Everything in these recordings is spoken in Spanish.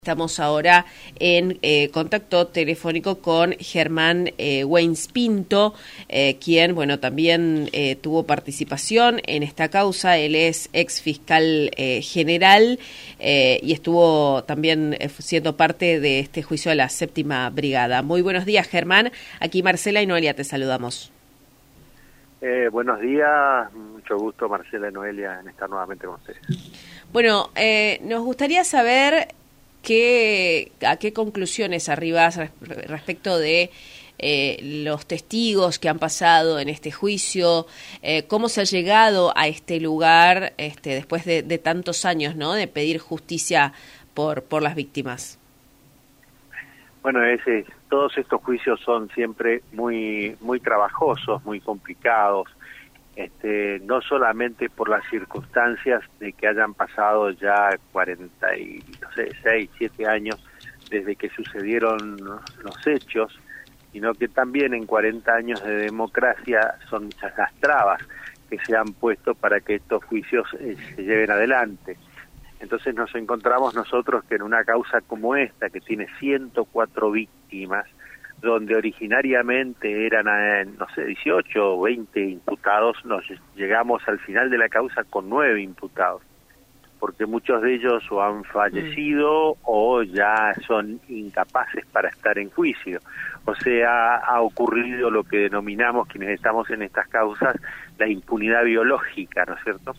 Estamos ahora en contacto telefónico con Germán Weins Pinto, quien, también tuvo participación en esta causa. Él es ex fiscal general y estuvo también siendo parte de este juicio de la Séptima Brigada. Muy buenos días, Germán. Aquí Marcela y Noelia te saludamos. Buenos días, mucho gusto, Marcela y Noelia, en estar nuevamente con ustedes. Bueno, nos gustaría saber a qué conclusiones arribas respecto de los testigos que han pasado en este juicio, cómo se ha llegado a este lugar después de tantos años, ¿no?, de pedir justicia por las víctimas. Bueno, todos estos juicios son siempre muy trabajosos, muy complicados, no solamente por las circunstancias de que hayan pasado ya 6, 7 años desde que sucedieron los hechos, sino que también en 40 años de democracia son muchas las trabas que se han puesto para que estos juicios se lleven adelante. Entonces nos encontramos nosotros que en una causa como esta, que tiene 104 víctimas, donde originariamente eran, 18 o 20 imputados, nos llegamos al final de la causa con 9 imputados, porque muchos de ellos o han fallecido o ya son incapaces para estar en juicio. O sea, ha ocurrido lo que denominamos quienes estamos en estas causas la impunidad biológica, ¿no es cierto?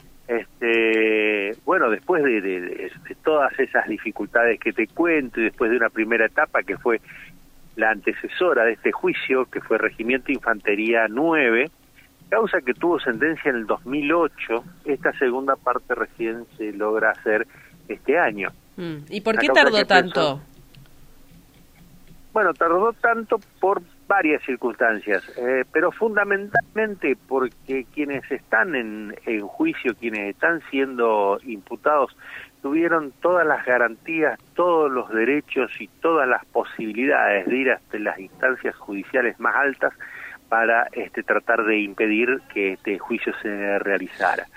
Después de todas esas dificultades que te cuento y después de una primera etapa que fue la antecesora de este juicio, que fue Regimiento Infantería 9, causa que tuvo sentencia en el 2008, esta segunda parte recién se logra hacer este año. ¿Y por qué tardó tanto? Bueno, tardó tanto por varias circunstancias, pero fundamentalmente porque quienes están en juicio, quienes están siendo imputados, tuvieron todas las garantías, todos los derechos y todas las posibilidades de ir hasta las instancias judiciales más altas para tratar de impedir que este juicio se realizara.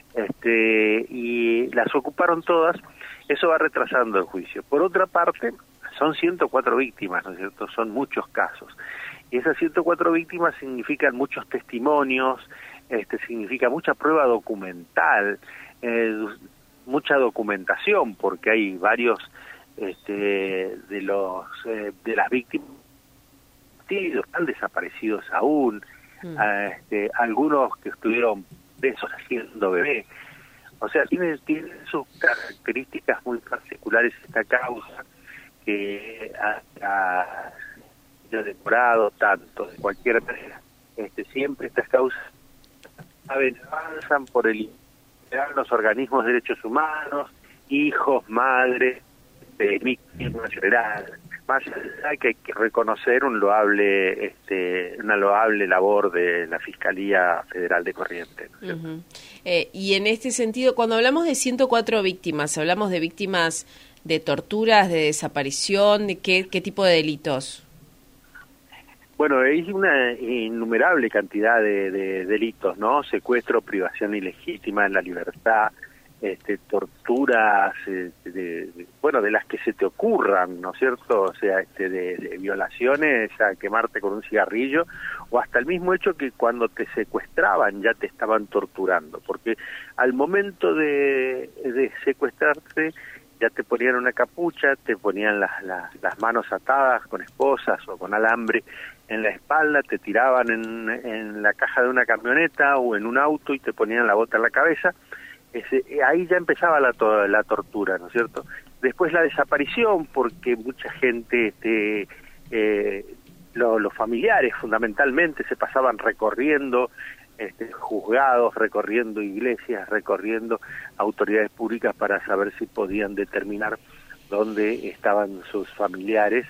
Y las ocuparon todas, eso va retrasando el juicio. Por otra parte, son 104 víctimas, ¿no es cierto? Son muchos casos. Y esas 104 víctimas significan muchos testimonios, significa mucha prueba documental, mucha documentación, porque hay varios de las víctimas están desaparecidos aún, algunos que estuvieron presos haciendo bebé. O sea, tiene sus características muy particulares esta causa, que ha demorado tanto, de cualquier manera. Siempre estas causas avanzan por los organismos de derechos humanos, hijos, madres, víctimas en general. Más allá que hay que reconocer una loable labor de la Fiscalía Federal de Corrientes, ¿no? Y en este sentido, cuando hablamos de 104 víctimas, ¿hablamos de víctimas de torturas, de desaparición, de qué tipo de delitos? Bueno, hay una innumerable cantidad de delitos, ¿no? Secuestro, privación ilegítima de la libertad, torturas, de las que se te ocurran, ¿no es cierto? O sea, de violaciones a quemarte con un cigarrillo, o hasta el mismo hecho que cuando te secuestraban ya te estaban torturando, porque al momento de secuestrarte ya te ponían una capucha, te ponían las manos atadas con esposas o con alambre en la espalda, te tiraban en la caja de una camioneta o en un auto y te ponían la bota en la cabeza. Ahí ya empezaba la tortura, ¿no es cierto? Después la desaparición, porque mucha gente, los familiares fundamentalmente, se pasaban recorriendo juzgados, recorriendo iglesias, recorriendo autoridades públicas para saber si podían determinar dónde estaban sus familiares,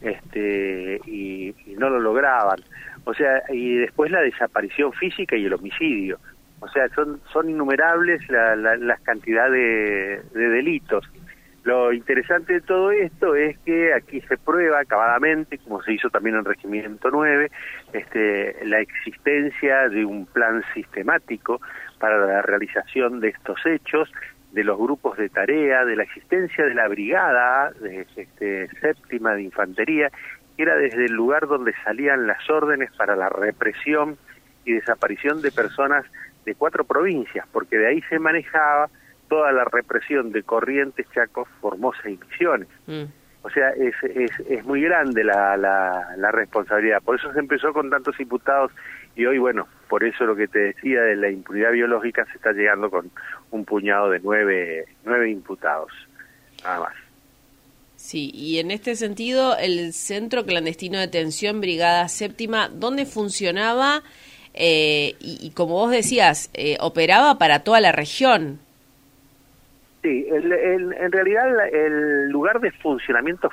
y no lo lograban. O sea, y después la desaparición física y el homicidio. O sea, son innumerables las cantidades de delitos. Lo interesante de todo esto es que aquí se prueba acabadamente, como se hizo también en Regimiento 9, la existencia de un plan sistemático para la realización de estos hechos, de los grupos de tarea, de la existencia de la brigada séptima de infantería, que era desde el lugar donde salían las órdenes para la represión y desaparición de personas de 4 provincias, porque de ahí se manejaba toda la represión de Corrientes, Chaco, Formosa y Misiones. O sea, es muy grande la responsabilidad. Por eso se empezó con tantos imputados y hoy, bueno, por eso lo que te decía de la impunidad biológica, se está llegando con un puñado de 9 imputados, nada más. Sí, y en este sentido, el Centro Clandestino de Detención Brigada Séptima, ¿dónde funcionaba? Y como vos decías, operaba para toda la región. Sí, en realidad el lugar de funcionamiento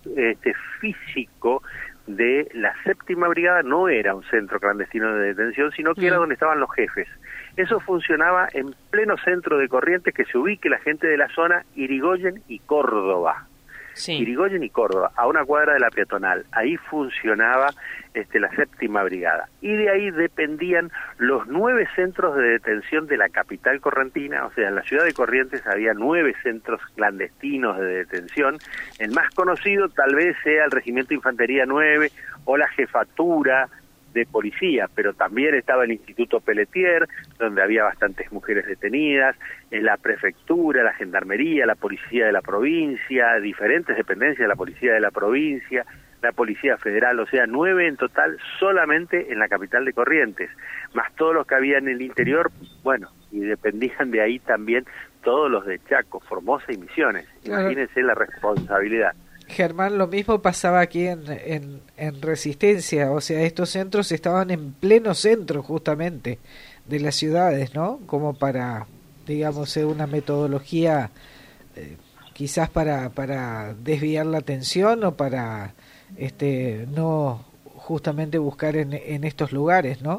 físico de la séptima brigada no era un centro clandestino de detención, sino que era donde estaban los jefes. Eso funcionaba en pleno centro de Corrientes, que se ubique la gente de la zona Irigoyen y Córdoba. Sí. Irigoyen y Córdoba, a una cuadra de la peatonal. Ahí funcionaba la séptima brigada. Y de ahí dependían los 9 centros de detención de la capital correntina. O sea, en la ciudad de Corrientes había 9 centros clandestinos de detención. El más conocido tal vez sea el Regimiento de Infantería 9 o la Jefatura de Policía, pero también estaba el Instituto Pelletier, donde había bastantes mujeres detenidas, en la prefectura, la gendarmería, la policía de la provincia, diferentes dependencias de la policía de la provincia, la policía federal, o sea, 9 en total solamente en la capital de Corrientes, más todos los que había en el interior, bueno, y dependían de ahí también todos los de Chaco, Formosa y Misiones. Imagínense la responsabilidad. Germán, lo mismo pasaba aquí en Resistencia, o sea, estos centros estaban en pleno centro justamente de las ciudades, ¿no? Como para, digamos, una metodología quizás para desviar la atención o para no justamente buscar en estos lugares, ¿no?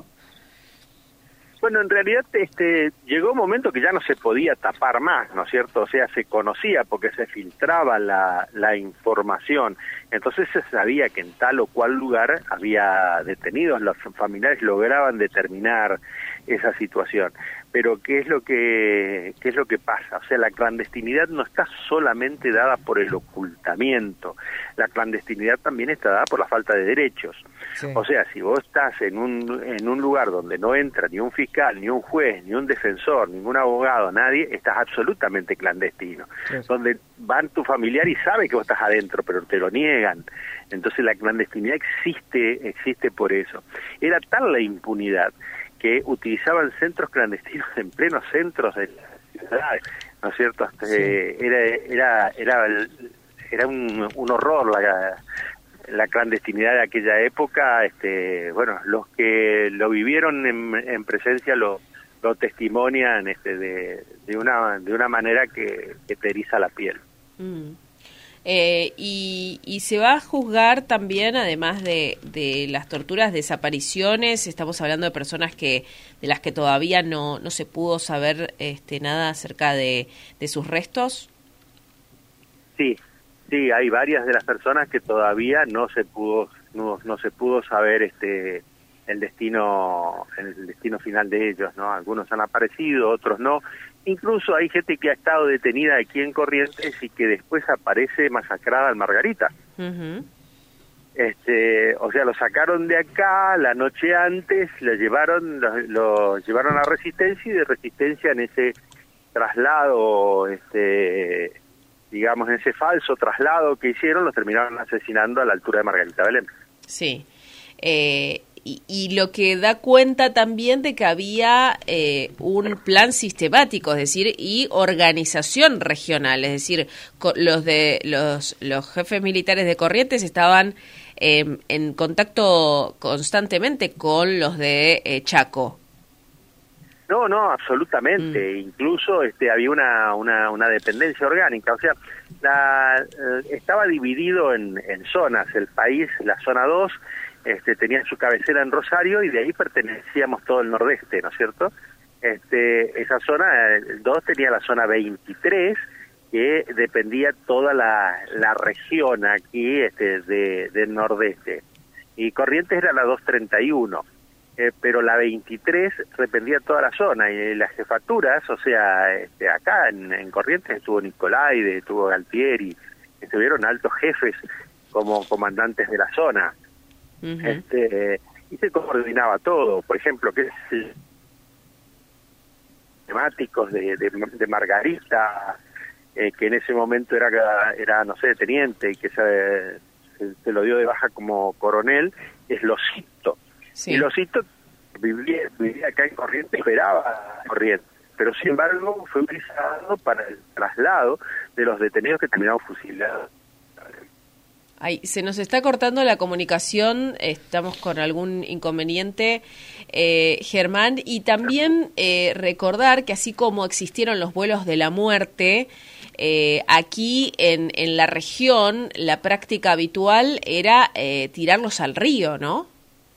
Bueno, en realidad llegó un momento que ya no se podía tapar más, ¿no es cierto? O sea, se conocía porque se filtraba la información. Entonces se sabía que en tal o cual lugar había detenidos, los familiares lograban determinar esa situación. Pero ¿qué es lo que pasa? O sea, la clandestinidad no está solamente dada por el ocultamiento, la clandestinidad también está dada por la falta de derechos. Sí. O sea, si vos estás en un lugar donde no entra ni un fiscal, ni un juez, ni un defensor, ningún abogado, nadie, estás absolutamente clandestino. Sí. Donde van tu familiar y sabe que vos estás adentro, pero te lo niegan. Entonces la clandestinidad existe por eso. Era tal la impunidad que utilizaban centros clandestinos en plenos centros de las ciudades, ¿no es cierto? Sí. Era un horror la clandestinidad de aquella época. Bueno, los que lo vivieron en presencia lo testimonian de una manera que te eriza la piel. Y se va a juzgar también, además de las torturas, desapariciones. Estamos hablando de personas de las que todavía no se pudo saber nada acerca de sus restos. Sí, hay varias de las personas que todavía no se pudo saber el destino final de ellos, ¿no? Algunos han aparecido, otros no. Incluso hay gente que ha estado detenida aquí en Corrientes y que después aparece masacrada en Margarita. Uh-huh. O sea, lo sacaron de acá la noche antes, lo llevaron a Resistencia, y de Resistencia en ese traslado, digamos, en ese falso traslado que hicieron, los terminaron asesinando a la altura de Margarita Belén. Sí. Y lo que da cuenta también de que había un plan sistemático, es decir, y organización regional, es decir, los jefes militares de Corrientes estaban en contacto constantemente con los de Chaco. No, absolutamente. Incluso había una dependencia orgánica, o sea, estaba dividido en zonas. El país, la zona 2, tenía su cabecera en Rosario y de ahí pertenecíamos todo el nordeste, ¿no es cierto? Esa zona 2 tenía la zona 23, que dependía toda la región aquí del nordeste. Y Corrientes era la 231. pero la 23 dependía toda la zona, y las jefaturas, o sea, acá en Corrientes estuvo Nicolaide, estuvo Galtieri, estuvieron altos jefes como comandantes de la zona. Y se coordinaba todo, por ejemplo, que es temáticos de Margarita, que en ese momento era no sé, teniente, y que se lo dio de baja como coronel, es Losito. Sí. Y Losito vivía acá en Corrientes, esperaba Corrientes, pero sin embargo fue utilizado para el traslado de los detenidos que terminaron fusilados. Ay, se nos está cortando la comunicación, estamos con algún inconveniente, Germán, y también recordar que así como existieron los vuelos de la muerte, aquí en la región la práctica habitual era tirarlos al río, ¿no?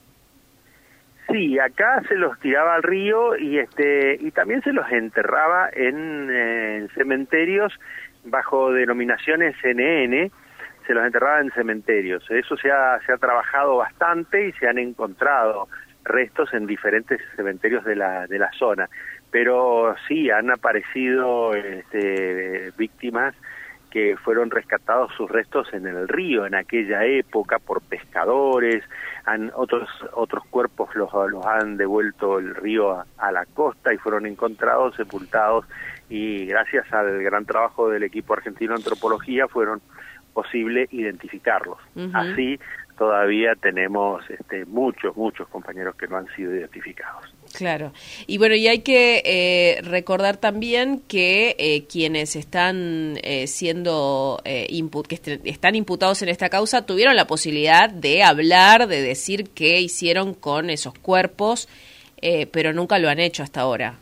Sí, acá se los tiraba al río y también se los enterraba en cementerios bajo denominaciones NN, se los enterraba en cementerios. Eso se ha trabajado bastante y se han encontrado restos en diferentes cementerios de la zona. Pero sí, han aparecido víctimas que fueron rescatados sus restos en el río en aquella época por pescadores, otros cuerpos los han devuelto el río a la costa y fueron encontrados, sepultados, y gracias al gran trabajo del equipo argentino de antropología fueron posible identificarlos. Así todavía tenemos muchos compañeros que no han sido identificados. Claro. Y bueno, y hay que recordar también que quienes están siendo están imputados en esta causa tuvieron la posibilidad de hablar, de decir qué hicieron con esos cuerpos, pero nunca lo han hecho hasta ahora.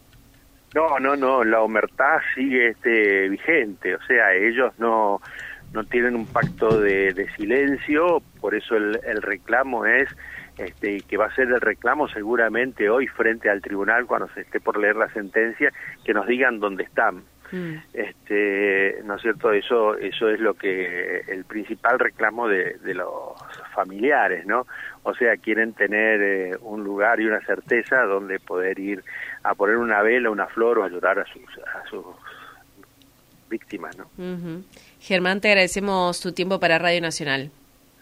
No, la omertá sigue vigente, o sea, ellos no tienen un pacto de silencio, por eso el reclamo es que va a ser el reclamo seguramente hoy frente al tribunal cuando se esté por leer la sentencia, que nos digan dónde están. ¿No es cierto? Eso es lo que el principal reclamo de los familiares, ¿no? O sea, quieren tener un lugar y una certeza donde poder ir a poner una vela, una flor o ayudar a sus víctimas, ¿no? Germán, te agradecemos tu tiempo para Radio Nacional.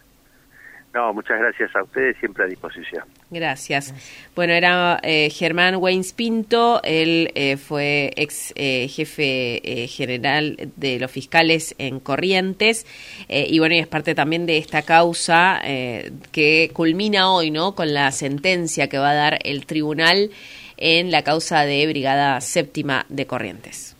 No, muchas gracias a ustedes, siempre a disposición. Gracias. Bueno, era Germán Weins Pinto, él fue ex jefe general de los fiscales en Corrientes, y bueno, y es parte también de esta causa que culmina hoy, ¿no?, con la sentencia que va a dar el tribunal en la causa de Brigada Séptima de Corrientes.